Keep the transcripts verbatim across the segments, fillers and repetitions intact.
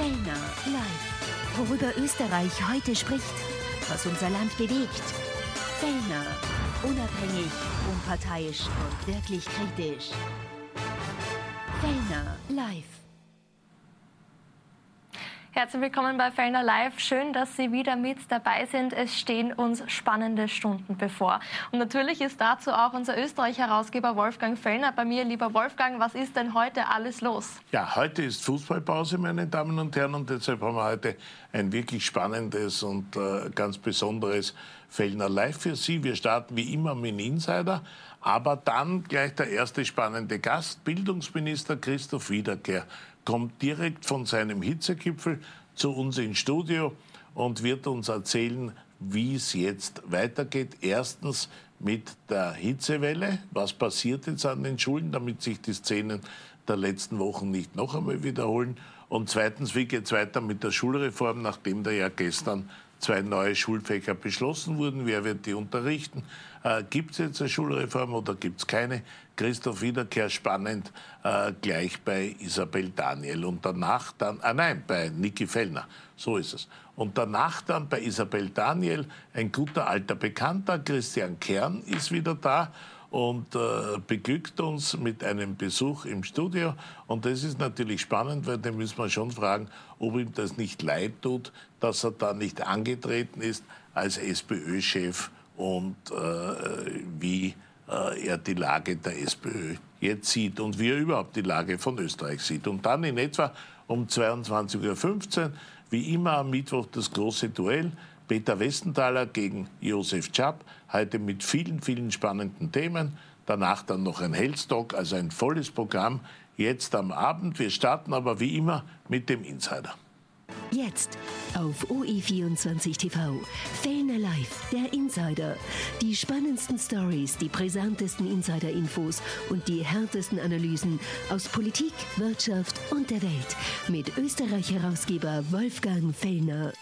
Fellner live. Worüber Österreich heute spricht, was unser Land bewegt. Fellner, unabhängig, unparteiisch und wirklich kritisch. Fellner live. Herzlich willkommen bei Fellner Live. Schön, dass Sie wieder mit dabei sind. Es stehen uns spannende Stunden bevor. Und natürlich ist dazu auch unser Österreich-Herausgeber Wolfgang Fellner bei mir. Lieber Wolfgang, was ist denn heute alles los? Ja, heute ist Fußballpause, meine Damen und Herren, und deshalb haben wir heute ein wirklich spannendes und äh, ganz besonderes Fellner Live für Sie. Wir starten wie immer mit dem Insider, aber dann gleich der erste spannende Gast, Bildungsminister Christoph Wiederkehr, kommt direkt von seinem Hitzegipfel zu uns ins Studio und wird uns erzählen, wie es jetzt weitergeht. Erstens mit der Hitzewelle. Was passiert jetzt an den Schulen, damit sich die Szenen der letzten Wochen nicht noch einmal wiederholen? Und zweitens, wie geht es weiter mit der Schulreform, nachdem da ja gestern zwei neue Schulfächer beschlossen wurden? Wer wird die unterrichten? Äh, gibt es jetzt eine Schulreform oder gibt es keine? Christoph Wiederkehr spannend, äh, gleich bei Isabel Daniel. Und danach dann, ah nein, bei Niki Fellner, so ist es. Und danach dann bei Isabel Daniel, ein guter alter Bekannter, Christian Kern ist wieder da und äh, beglückt uns mit einem Besuch im Studio. Und das ist natürlich spannend, weil dann müssen wir schon fragen, ob ihm das nicht leid tut, dass er da nicht angetreten ist als SPÖ-Chef und äh, wie äh, er die Lage der SPÖ jetzt sieht und wie er überhaupt die Lage von Österreich sieht. Und dann in etwa um zweiundzwanzig Uhr fünfzehn, wie immer am Mittwoch, das große Duell. Peter Westenthaler gegen Josef Czap, heute mit vielen, vielen spannenden Themen. Danach dann noch ein Health Talk, also ein volles Programm jetzt am Abend. Wir starten aber wie immer mit dem Insider. Jetzt auf O E vierundzwanzig T V. Fellner Live, der Insider. Die spannendsten Stories, die brisantesten Insider-Infos und die härtesten Analysen aus Politik, Wirtschaft und der Welt. Mit Österreich-Herausgeber Wolfgang Fellner.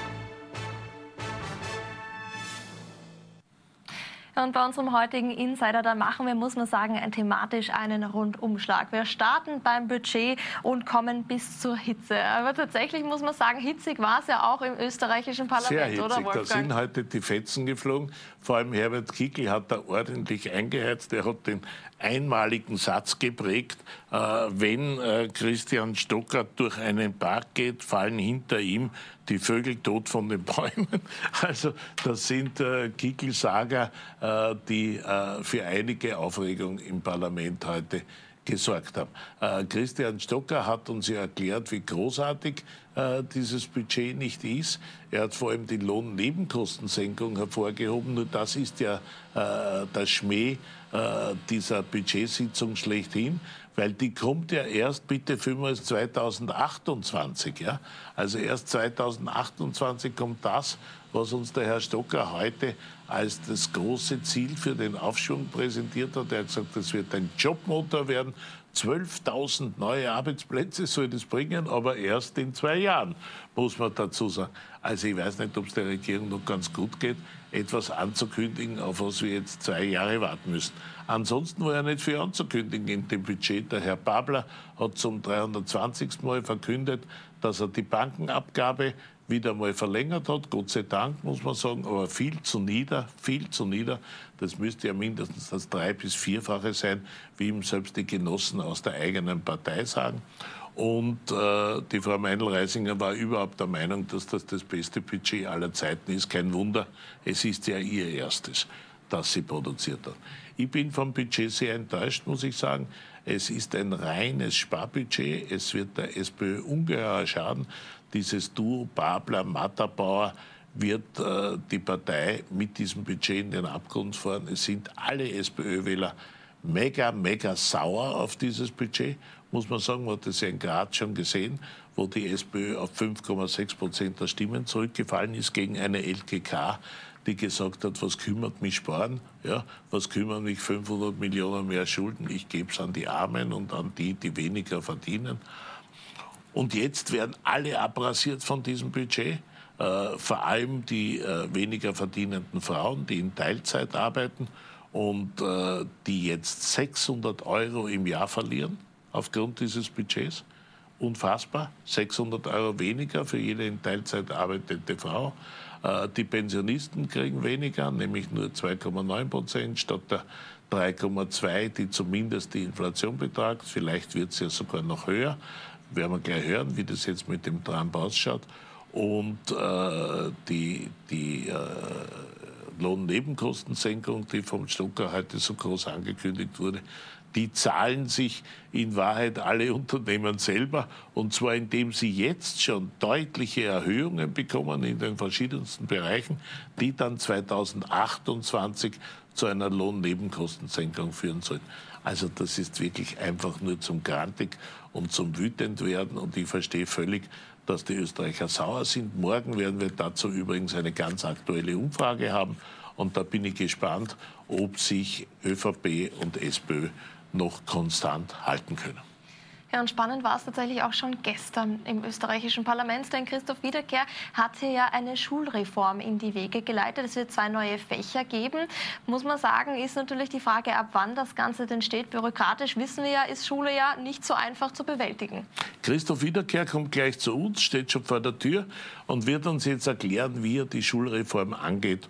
Und bei unserem heutigen Insider, da machen wir, muss man sagen, ein thematisch einen Rundumschlag. Wir starten beim Budget und kommen bis zur Hitze. Aber tatsächlich muss man sagen, hitzig war es ja auch im österreichischen Parlament, sehr hitzig, oder Wolfgang? Da sind heute die Fetzen geflogen. Vor allem Herbert Kickl hat da ordentlich eingeheizt. Er hat den einmaligen Satz geprägt, äh, wenn äh, Christian Stocker durch einen Park geht, fallen hinter ihm die Vögel tot von den Bäumen. Also das sind äh, Kickl-Saga, äh, die äh, für einige Aufregung im Parlament heute gesorgt haben. Äh, Christian Stocker hat uns ja erklärt, wie großartig äh, dieses Budget nicht ist. Er hat vor allem die Lohnnebenkostensenkung hervorgehoben. Nur das ist ja äh, der Schmäh äh, dieser Budgetsitzung schlechthin, weil die kommt ja erst, bitte vielmals, zweitausendachtundzwanzig. Ja? Also erst zweitausendachtundzwanzig kommt das, was uns der Herr Stocker heute als das große Ziel für den Aufschwung präsentiert hat. Er hat gesagt, das wird ein Jobmotor werden. zwölftausend neue Arbeitsplätze soll das bringen, aber erst in zwei Jahren, muss man dazu sagen. Also ich weiß nicht, ob es der Regierung noch ganz gut geht, etwas anzukündigen, auf was wir jetzt zwei Jahre warten müssen. Ansonsten war ja nicht viel anzukündigen in dem Budget. Der Herr Babler hat zum dreihundertzwanzigsten Mal verkündet, dass er die Bankenabgabe wieder mal verlängert hat. Gott sei Dank, muss man sagen, aber viel zu nieder, viel zu nieder. Das müsste ja mindestens das drei- bis vierfache sein, wie ihm selbst die Genossen aus der eigenen Partei sagen. Und äh, die Frau Meindl-Reisinger war überhaupt der Meinung, dass das das beste Budget aller Zeiten ist. Kein Wunder, es ist ja ihr erstes, das sie produziert hat. Ich bin vom Budget sehr enttäuscht, muss ich sagen. Es ist ein reines Sparbudget. Es wird der SPÖ ungeheuer schaden. Dieses Duo Babler-Matterbauer wird äh, die Partei mit diesem Budget in den Abgrund fahren. Es sind alle SPÖ-Wähler mega, mega sauer auf dieses Budget. Muss man sagen, man hat das ja in Graz schon gesehen, wo die SPÖ auf fünf Komma sechs Prozent der Stimmen zurückgefallen ist gegen eine L K K, die gesagt hat, was kümmert mich Sparen, ja, was kümmern mich fünfhundert Millionen mehr Schulden, ich gebe es an die Armen und an die, die weniger verdienen. Und jetzt werden alle abrasiert von diesem Budget, äh, vor allem die äh, weniger verdienenden Frauen, die in Teilzeit arbeiten und äh, die jetzt sechshundert Euro im Jahr verlieren aufgrund dieses Budgets. unfassbar. sechshundert Euro weniger für jede in Teilzeit arbeitende Frau. Die Pensionisten kriegen weniger, nämlich nur zwei Komma neun Prozent statt der drei Komma zwei, die zumindest die Inflation betragt. Vielleicht wird es ja sogar noch höher. Werden wir gleich hören, wie das jetzt mit dem Trump ausschaut. Und äh, die, die äh, Lohnnebenkostensenkung, die vom Stocker heute so groß angekündigt wurde, die zahlen sich in Wahrheit alle Unternehmen selber, und zwar indem sie jetzt schon deutliche Erhöhungen bekommen in den verschiedensten Bereichen, die dann zweitausendzweiundzwanzig zu einer Lohnnebenkostensenkung führen sollen. Also das ist wirklich einfach nur zum Grantig und zum Wütendwerden, und ich verstehe völlig, dass die Österreicher sauer sind. Morgen werden wir dazu übrigens eine ganz aktuelle Umfrage haben, und da bin ich gespannt, ob sich ÖVP und SPÖ noch konstant halten können. Ja, und spannend war es tatsächlich auch schon gestern im österreichischen Parlament, denn Christoph Wiederkehr hat hier ja eine Schulreform in die Wege geleitet. Es wird zwei neue Fächer geben. Muss man sagen, ist natürlich die Frage, ab wann das Ganze denn steht. Bürokratisch wissen wir ja, ist Schule ja nicht so einfach zu bewältigen. Christoph Wiederkehr kommt gleich zu uns, steht schon vor der Tür und wird uns jetzt erklären, wie er die Schulreform angeht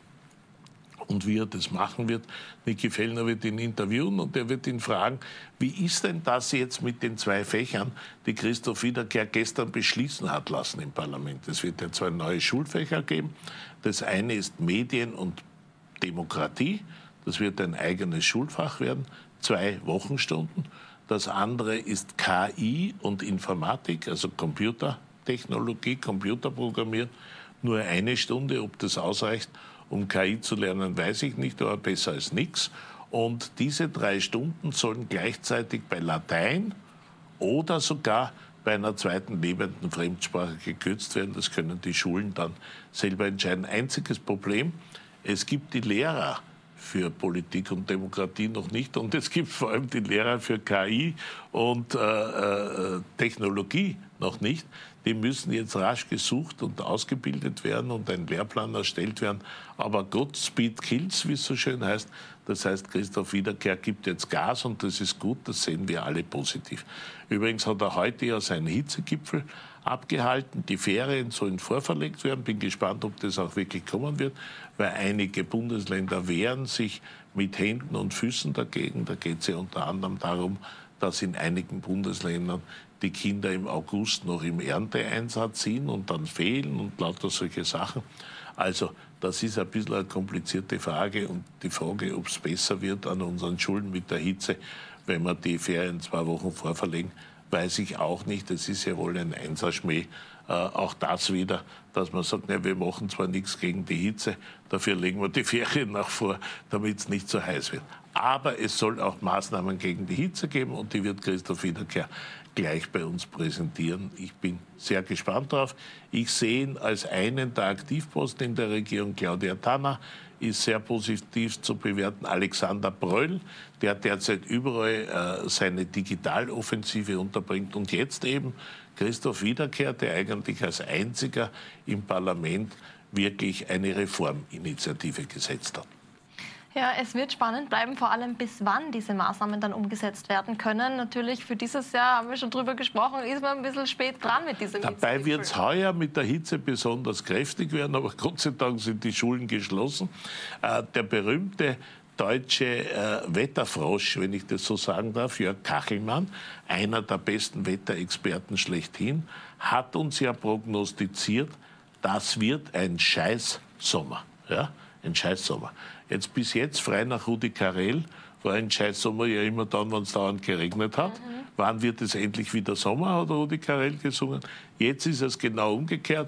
und wie er das machen wird. Niki Fellner wird ihn interviewen und er wird ihn fragen, wie ist denn das jetzt mit den zwei Fächern, die Christoph Wiederkehr gestern beschließen hat lassen im Parlament. Es wird ja zwei neue Schulfächer geben. Das eine ist Medien und Demokratie. Das wird ein eigenes Schulfach werden, zwei Wochenstunden. Das andere ist K I und Informatik, also Computertechnologie, Computerprogrammieren. Nur eine Stunde, ob das ausreicht, um K I zu lernen, weiß ich nicht, aber besser als nichts. Und diese drei Stunden sollen gleichzeitig bei Latein oder sogar bei einer zweiten lebenden Fremdsprache gekürzt werden. Das können die Schulen dann selber entscheiden. Einziges Problem, es gibt die Lehrer für Politik und Demokratie noch nicht, und es gibt vor allem die Lehrer für K I und äh, äh, Technologie noch nicht. Die müssen jetzt rasch gesucht und ausgebildet werden und ein Lehrplan erstellt werden. Aber Godspeed kills, wie es so schön heißt. Das heißt, Christoph Wiederkehr gibt jetzt Gas, und das ist gut, das sehen wir alle positiv. Übrigens hat er heute ja seinen Hitzegipfel abgehalten. Die Ferien sollen vorverlegt werden. Bin gespannt, ob das auch wirklich kommen wird, weil einige Bundesländer wehren sich mit Händen und Füßen dagegen. Da geht es ja unter anderem darum, dass in einigen Bundesländern die Kinder im August noch im Ernteeinsatz sind und dann fehlen und lauter solche Sachen. Also das ist ein bisschen eine komplizierte Frage, und die Frage, ob es besser wird an unseren Schulen mit der Hitze, wenn wir die Ferien zwei Wochen vorverlegen, weiß ich auch nicht. Es ist ja wohl ein Einserschmäh. Äh, auch das wieder, dass man sagt, na, wir machen zwar nichts gegen die Hitze, dafür legen wir die Ferien nach vor, damit es nicht so heiß wird. Aber es soll auch Maßnahmen gegen die Hitze geben, und die wird Christoph Wiederkehr gleich bei uns präsentieren. Ich bin sehr gespannt drauf. Ich sehe ihn als einen der Aktivposten in der Regierung. Claudia Tanner ist sehr positiv zu bewerten. Alexander Bröll, der derzeit überall äh, seine Digitaloffensive unterbringt. Und jetzt eben Christoph Wiederkehr, der eigentlich als einziger im Parlament wirklich eine Reforminitiative gesetzt hat. Ja, es wird spannend bleiben, vor allem bis wann diese Maßnahmen dann umgesetzt werden können. Natürlich für dieses Jahr, haben wir schon drüber gesprochen, ist man ein bisschen spät dran mit diesem Hitzegipfel. Dabei wird es heuer mit der Hitze besonders kräftig werden, aber Gott sei Dank sind die Schulen geschlossen. Äh, der berühmte deutsche äh, Wetterfrosch, wenn ich das so sagen darf, Jörg Kachelmann, einer der besten Wetterexperten schlechthin, hat uns ja prognostiziert, das wird ein Scheißsommer. Ja? Ein Scheißsommer. Jetzt bis jetzt, frei nach Rudi Carrell, war ein Scheißsommer ja immer dann, wenn es dauernd geregnet hat. Mhm. Wann wird es endlich wieder Sommer, hat Rudi Carrell gesungen. Jetzt ist es genau umgekehrt.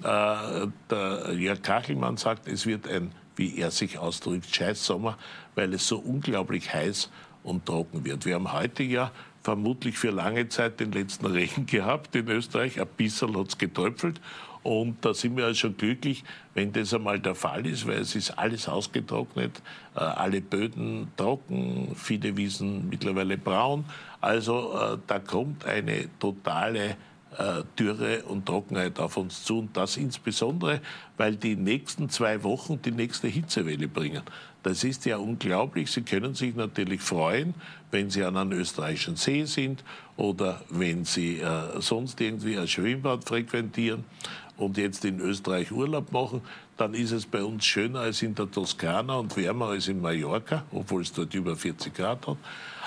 Äh, der Jörg Kachelmann sagt, es wird ein, wie er sich ausdrückt, Scheißsommer, weil es so unglaublich heiß und trocken wird. Wir haben heute ja vermutlich für lange Zeit den letzten Regen gehabt in Österreich. Ein bisschen hat es getäufelt. Und da sind wir also schon glücklich, wenn das einmal der Fall ist, weil es ist alles ausgetrocknet, äh, alle Böden trocken, viele Wiesen mittlerweile braun. Also äh, da kommt eine totale äh, Dürre und Trockenheit auf uns zu. Und das insbesondere, weil die nächsten zwei Wochen die nächste Hitzewelle bringen. Das ist ja unglaublich. Sie können sich natürlich freuen, wenn Sie an einem österreichischen See sind oder wenn Sie äh, sonst irgendwie ein Schwimmbad frequentieren und jetzt in Österreich Urlaub machen, dann ist es bei uns schöner als in der Toskana und wärmer als in Mallorca, obwohl es dort über vierzig Grad hat.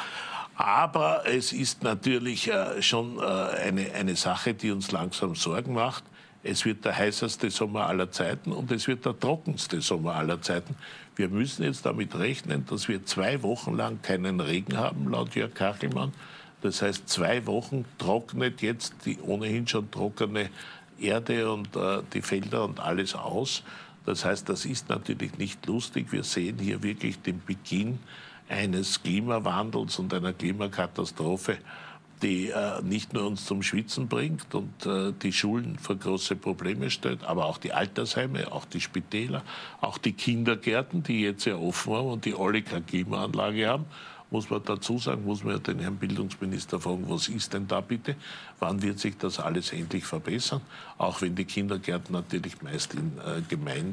Aber es ist natürlich äh, schon äh, eine, eine Sache, die uns langsam Sorgen macht. Es wird der heißeste Sommer aller Zeiten und es wird der trockenste Sommer aller Zeiten. Wir müssen jetzt damit rechnen, dass wir zwei Wochen lang keinen Regen haben, laut Jörg Kachelmann. Das heißt, zwei Wochen trocknet jetzt die ohnehin schon trockene Erde und äh, die Felder und alles aus. Das heißt, das ist natürlich nicht lustig. Wir sehen hier wirklich den Beginn eines Klimawandels und einer Klimakatastrophe, die äh, nicht nur uns zum Schwitzen bringt und äh, die Schulen vor große Probleme stellt, aber auch die Altersheime, auch die Spitäler, auch die Kindergärten, die jetzt ja offen haben und die alle keine Klimaanlage haben. Muss man dazu sagen, muss man ja den Herrn Bildungsminister fragen, was ist denn da bitte? Wann wird sich das alles endlich verbessern? Auch wenn die Kindergärten natürlich meist in äh,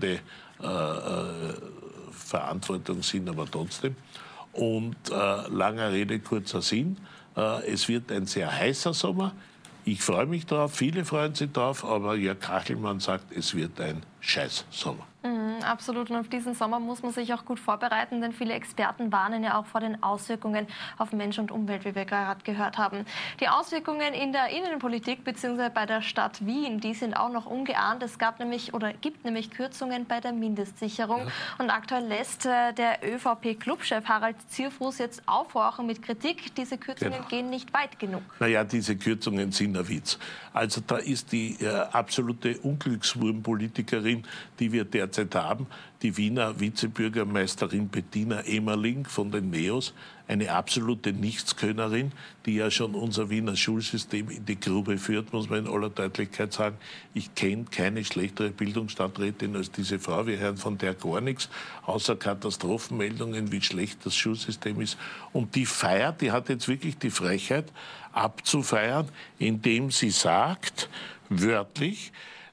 Gemeindeverantwortung äh, sind, aber trotzdem. Und äh, langer Rede, kurzer Sinn. Äh, es wird ein sehr heißer Sommer. Ich freue mich drauf, viele freuen sich drauf, aber Jörg Kachelmann sagt, es wird ein Scheißsommer. Mhm, absolut. Und auf diesen Sommer muss man sich auch gut vorbereiten, denn viele Experten warnen ja auch vor den Auswirkungen auf Mensch und Umwelt, wie wir gerade gehört haben. Die Auswirkungen in der Innenpolitik bzw. bei der Stadt Wien, die sind auch noch ungeahnt. Es gab nämlich oder gibt nämlich Kürzungen bei der Mindestsicherung. Ja. Und aktuell lässt äh, der ÖVP-Clubchef Harald Zierfuß jetzt aufhorchen mit Kritik. Diese Kürzungen genau. gehen nicht weit genug. Naja, diese Kürzungen sind ein Witz. Also da ist die äh, absolute Unglückswurmpolitikerin, die wir derzeit haben, die Wiener Vizebürgermeisterin Bettina Emmerling von den Neos, eine absolute Nichtskönnerin, die ja schon unser Wiener Schulsystem in die Grube führt, muss man in aller Deutlichkeit sagen. Ich kenne keine schlechtere Bildungsstandrätin als diese Frau. Wir hören von der gar nichts, außer Katastrophenmeldungen, wie schlecht das Schulsystem ist. Und die feiert, die hat jetzt wirklich die Frechheit abzufeiern, indem sie sagt, wörtlich,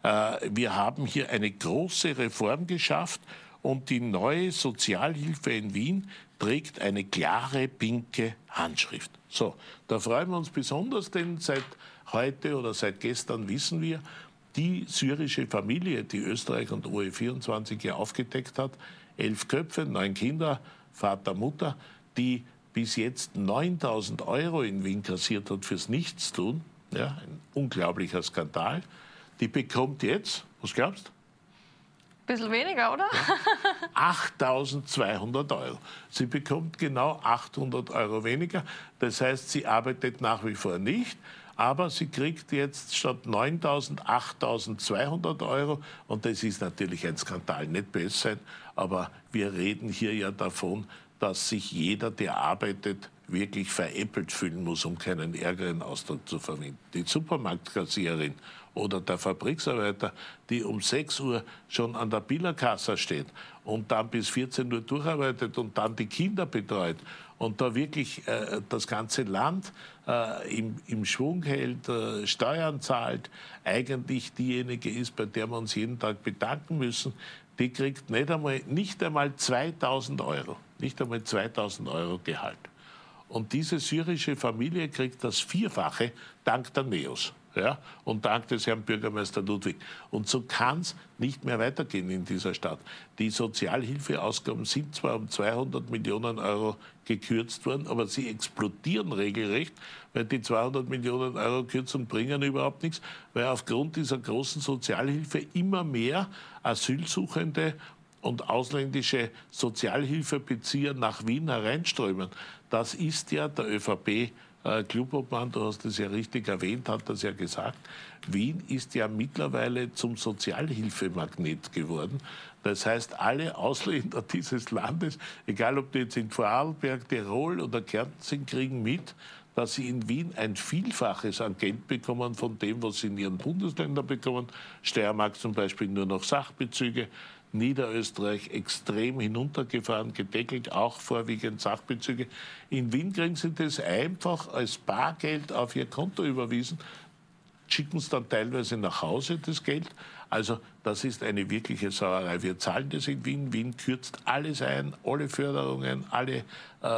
wir haben hier eine große Reform geschafft und die neue Sozialhilfe in Wien trägt eine klare, pinke Handschrift. So, da freuen wir uns besonders, denn seit heute oder seit gestern wissen wir, die syrische Familie, die Österreich und O E vierundzwanzig hier aufgedeckt hat, elf Köpfe, neun Kinder, Vater, Mutter, die bis jetzt neuntausend Euro in Wien kassiert hat fürs Nichtstun, ja, ein unglaublicher Skandal. Die bekommt jetzt, was glaubst du? Bisschen weniger, oder? Ja, achttausendzweihundert Euro. Sie bekommt genau achthundert Euro weniger. Das heißt, sie arbeitet nach wie vor nicht, aber sie kriegt jetzt statt neuntausend achttausendzweihundert Euro. Und das ist natürlich ein Skandal, nicht besser. Aber wir reden hier ja davon, dass sich jeder, der arbeitet, wirklich veräppelt fühlen muss, um keinen ärgeren Ausdruck zu verwenden. Die Supermarktkassiererin oder der Fabriksarbeiter, die um sechs Uhr schon an der Billerkasse steht und dann bis vierzehn Uhr durcharbeitet und dann die Kinder betreut und da wirklich äh, das ganze Land äh, im, im Schwung hält, äh, Steuern zahlt, eigentlich diejenige ist, bei der wir uns jeden Tag bedanken müssen, die kriegt nicht einmal, nicht einmal zweitausend Euro, nicht einmal zweitausend Euro Gehalt. Und diese syrische Familie kriegt das Vierfache dank der Neos, ja, und dank des Herrn Bürgermeister Ludwig. Und so kann es nicht mehr weitergehen in dieser Stadt. Die Sozialhilfeausgaben sind zwar um zweihundert Millionen Euro gekürzt worden, aber sie explodieren regelrecht, weil die zweihundert Millionen Euro Kürzung bringen überhaupt nichts, weil aufgrund dieser großen Sozialhilfe immer mehr Asylsuchende und ausländische Sozialhilfebezieher nach Wien hereinströmen. Das ist ja der ÖVP-Clubobmann, du hast es ja richtig erwähnt, hat das ja gesagt. Wien ist ja mittlerweile zum Sozialhilfemagnet geworden. Das heißt, alle Ausländer dieses Landes, egal ob die jetzt in Vorarlberg, Tirol oder Kärnten sind, kriegen mit, dass sie in Wien ein Vielfaches an Geld bekommen von dem, was sie in ihren Bundesländern bekommen. Steiermark zum Beispiel nur noch Sachbezüge. Niederösterreich extrem hinuntergefahren, gedeckelt, auch vorwiegend schicken es dann teilweise nach Hause, das Geld. Also das ist eine wirkliche Sauerei. Wir zahlen das in Wien. Wien kürzt alles ein, alle Förderungen, alle, äh,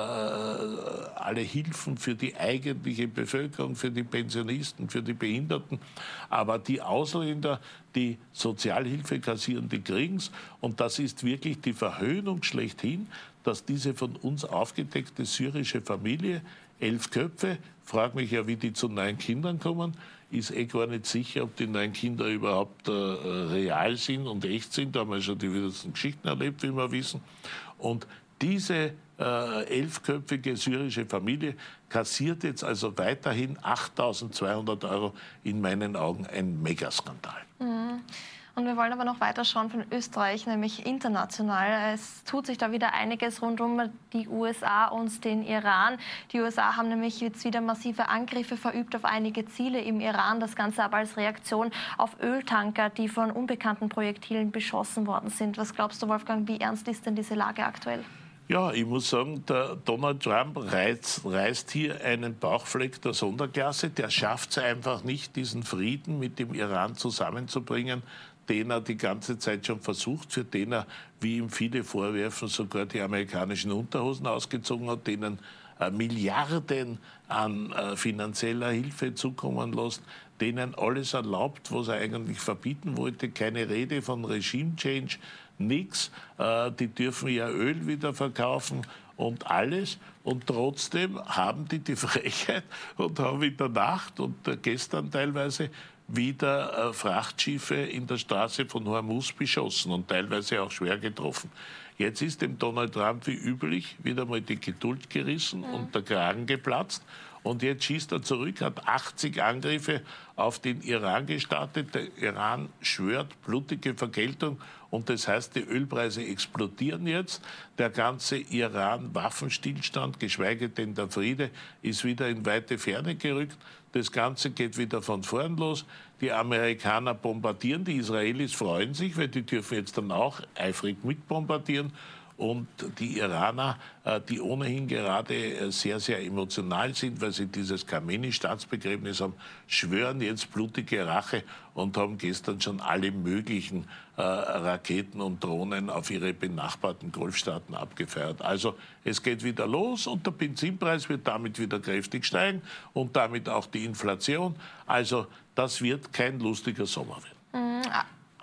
alle Hilfen für die eigentliche Bevölkerung, für die Pensionisten, für die Behinderten. Aber die Ausländer, die Sozialhilfe kassieren, die kriegen es. Und das ist wirklich die Verhöhnung schlechthin, dass diese von uns aufgedeckte syrische Familie, elf Köpfe, frag mich ja, wie die zu neun Kindern kommen, ist eh gar nicht sicher, ob die neun Kinder überhaupt äh, real sind und echt sind. Da haben wir schon die wildesten Geschichten erlebt, wie wir wissen. Und diese äh, elfköpfige syrische Familie kassiert jetzt also weiterhin achttausendzweihundert Euro. In meinen Augen ein Megaskandal. Mhm. Und wir wollen aber noch weiter schauen von Österreich, nämlich international. Es tut sich da wieder einiges rund um die U S A und den Iran. Die U S A haben nämlich jetzt wieder massive Angriffe verübt auf einige Ziele im Iran. Das Ganze aber als Reaktion auf Öltanker, die von unbekannten Projektilen beschossen worden sind. Was glaubst du, Wolfgang, wie ernst ist denn diese Lage aktuell? Ja, ich muss sagen, der Donald Trump reißt, reißt hier einen Bauchfleck der Sonderklasse. Der schafft es einfach nicht, diesen Frieden mit dem Iran zusammenzubringen, den er die ganze Zeit schon versucht, für den er, wie ihm viele vorwerfen, sogar die amerikanischen Unterhosen ausgezogen hat, denen äh, Milliarden an äh, finanzieller Hilfe zukommen lässt, denen alles erlaubt, was er eigentlich verbieten wollte. Keine Rede von Regime-Change, nichts. Äh, die dürfen ja Öl wieder verkaufen und alles. Und trotzdem haben die die Frechheit und haben in der Nacht und äh, gestern teilweise wieder äh, Frachtschiffe in der Straße von Hormuz beschossen und teilweise auch schwer getroffen. Jetzt ist dem Donald Trump wie üblich wieder mal die Geduld gerissen mhm. und der Kragen geplatzt. Und jetzt schießt er zurück, hat achtzig Angriffe auf den Iran gestartet. Der Iran schwört blutige Vergeltung und das heißt, die Ölpreise explodieren jetzt. Der ganze Iran-Waffenstillstand, geschweige denn der Friede, ist wieder in weite Ferne gerückt. Das Ganze geht wieder von vorn los. Die Amerikaner bombardieren, die Israelis freuen sich, weil die dürfen jetzt dann auch eifrig mitbombardieren. Und die Iraner, die ohnehin gerade sehr, sehr emotional sind, weil sie dieses Khamenei-Staatsbegräbnis haben, schwören jetzt blutige Rache und haben gestern schon alle möglichen äh, Raketen und Drohnen auf ihre benachbarten Golfstaaten abgefeuert. Also es geht wieder los und der Benzinpreis wird damit wieder kräftig steigen und damit auch die Inflation. Also das wird kein lustiger Sommer werden. Mhm.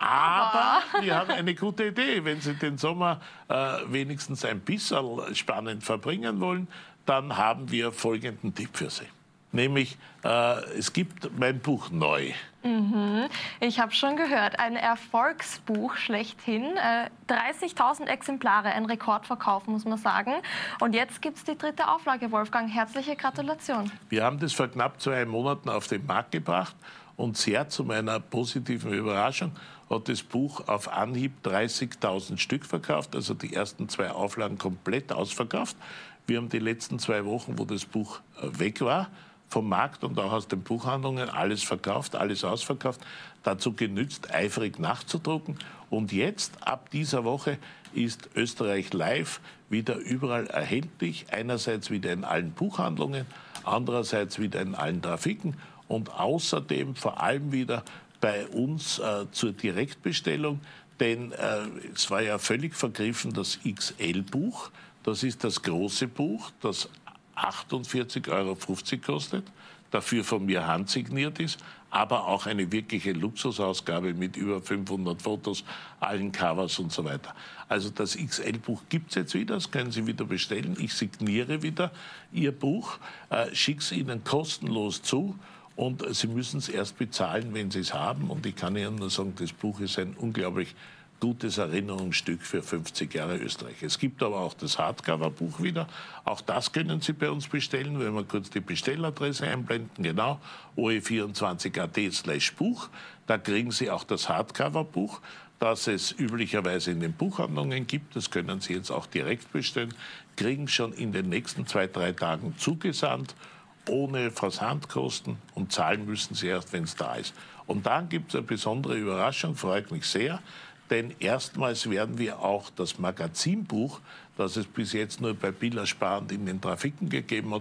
Aber wir haben eine gute Idee. Wenn Sie den Sommer äh, wenigstens ein bisschen spannend verbringen wollen, dann haben wir folgenden Tipp für Sie. Nämlich, äh, es gibt mein Buch neu. Mhm. Ich habe schon gehört, ein Erfolgsbuch schlechthin. Äh, dreißigtausend Exemplare, ein Rekordverkauf, muss man sagen. Und jetzt gibt es die dritte Auflage, Wolfgang. Herzliche Gratulation. Wir haben das vor knapp zwei Monaten auf den Markt gebracht. Und sehr zu meiner positiven Überraschung hat das Buch auf Anhieb dreißigtausend Stück verkauft, also die ersten zwei Auflagen komplett ausverkauft. Wir haben die letzten zwei Wochen, wo das Buch weg war, vom Markt und auch aus den Buchhandlungen, alles verkauft, alles ausverkauft, dazu genützt, eifrig nachzudrucken. Und jetzt, ab dieser Woche, ist Österreich Live wieder überall erhältlich. Einerseits wieder in allen Buchhandlungen, andererseits wieder in allen Trafiken. Und außerdem vor allem wieder bei uns äh, zur Direktbestellung, denn äh, es war ja völlig vergriffen das X L-Buch. Das ist das große Buch, das achtundvierzig Euro fünfzig kostet, dafür von mir handsigniert ist, aber auch eine wirkliche Luxusausgabe mit über fünfhundert Fotos, allen Covers und so weiter. Also das X L-Buch gibt es jetzt wieder, das können Sie wieder bestellen. Ich signiere wieder Ihr Buch, äh, schicke es Ihnen kostenlos zu. Und Sie müssen es erst bezahlen, wenn Sie es haben. Und ich kann Ihnen nur sagen, das Buch ist ein unglaublich gutes Erinnerungsstück für fünfzig Jahre Österreich. Es gibt aber auch das Hardcover-Buch wieder. Auch das können Sie bei uns bestellen, wenn wir kurz die Bestelladresse einblenden. Genau, o e vierundzwanzig punkt a t slash Buch. Da kriegen Sie auch das Hardcover-Buch, das es üblicherweise in den Buchhandlungen gibt. Das können Sie jetzt auch direkt bestellen. Kriegen schon in den nächsten zwei, drei Tagen zugesandt, ohne Versandkosten, und zahlen müssen Sie erst, wenn es da ist. Und dann gibt es eine besondere Überraschung, freut mich sehr, denn erstmals werden wir auch das Magazinbuch, das es bis jetzt nur bei Billa Sparend in den Trafiken gegeben hat,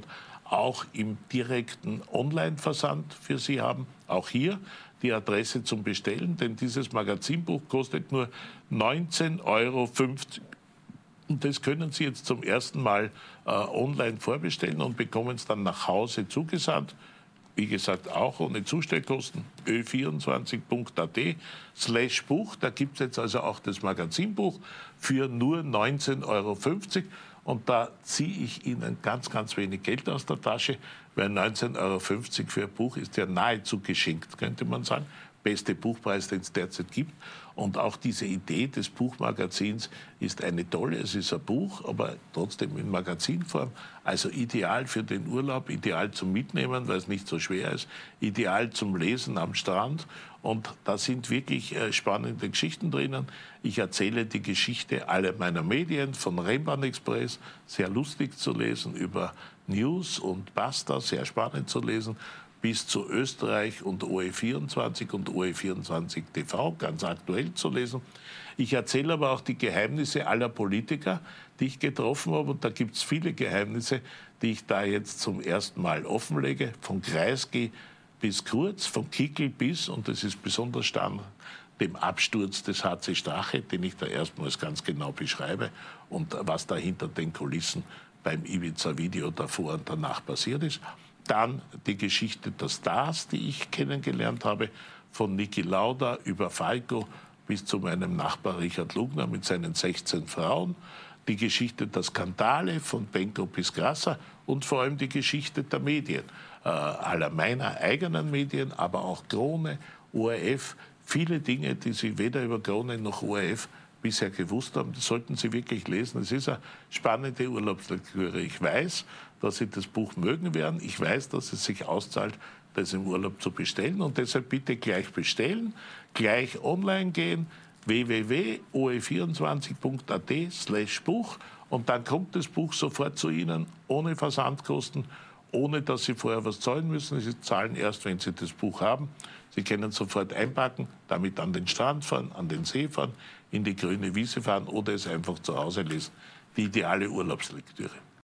auch im direkten Online-Versand für Sie haben. Auch hier die Adresse zum Bestellen, denn dieses Magazinbuch kostet nur neunzehn Euro fünfzig. Und das können Sie jetzt zum ersten Mal äh, online vorbestellen und bekommen es dann nach Hause zugesandt. Wie gesagt, auch ohne Zustellkosten. ö vierundzwanzig punkt a t slash Buch. Da gibt es jetzt also auch das Magazinbuch für nur neunzehn Euro fünfzig. Und da ziehe ich Ihnen ganz, ganz wenig Geld aus der Tasche, weil neunzehn Euro fünfzig für ein Buch ist ja nahezu geschenkt, könnte man sagen. Beste Buchpreis, den es derzeit gibt. Und auch diese Idee des Buchmagazins ist eine tolle. Es ist ein Buch, aber trotzdem in Magazinform. Also ideal für den Urlaub, ideal zum Mitnehmen, weil es nicht so schwer ist. Ideal zum Lesen am Strand. Und da sind wirklich äh, spannende Geschichten drinnen. Ich erzähle die Geschichte aller meiner Medien, von Rennbahn-Express, sehr lustig zu lesen, über News und Basta, sehr spannend zu lesen, bis zu Österreich und O E vierundzwanzig und O E vierundzwanzig T V, ganz aktuell zu lesen. Ich erzähle aber auch die Geheimnisse aller Politiker, die ich getroffen habe. Und da gibt es viele Geheimnisse, die ich da jetzt zum ersten Mal offenlege. Von Kreisky bis Kurz, von Kickl bis, und das ist besonders spannend, dem Absturz des H C Strache, den ich da erstmals ganz genau beschreibe und was da hinter den Kulissen beim Ibiza-Video davor und danach passiert ist. Dann die Geschichte der Stars, die ich kennengelernt habe, von Niki Lauda über Falco bis zu meinem Nachbar Richard Lugner mit seinen sechzehn Frauen. Die Geschichte der Skandale von Benko bis Grasser und vor allem die Geschichte der Medien, äh, aller meiner eigenen Medien, aber auch Krone, O R F. Viele Dinge, die Sie weder über Krone noch O R F bisher gewusst haben, das sollten Sie wirklich lesen. Es ist eine spannende Urlaubslektüre. Ich weiß, dass Sie das Buch mögen werden. Ich weiß, dass es sich auszahlt, das im Urlaub zu bestellen. Und deshalb bitte gleich bestellen, gleich online gehen, w w w punkt o e vierundzwanzig punkt a t slash Buch. Und dann kommt das Buch sofort zu Ihnen, ohne Versandkosten, ohne dass Sie vorher was zahlen müssen. Sie zahlen erst, wenn Sie das Buch haben. Sie können sofort einpacken, damit an den Strand fahren, an den See fahren, in die grüne Wiese fahren oder es einfach zu Hause lesen. Die ideale Urlaubslektüre.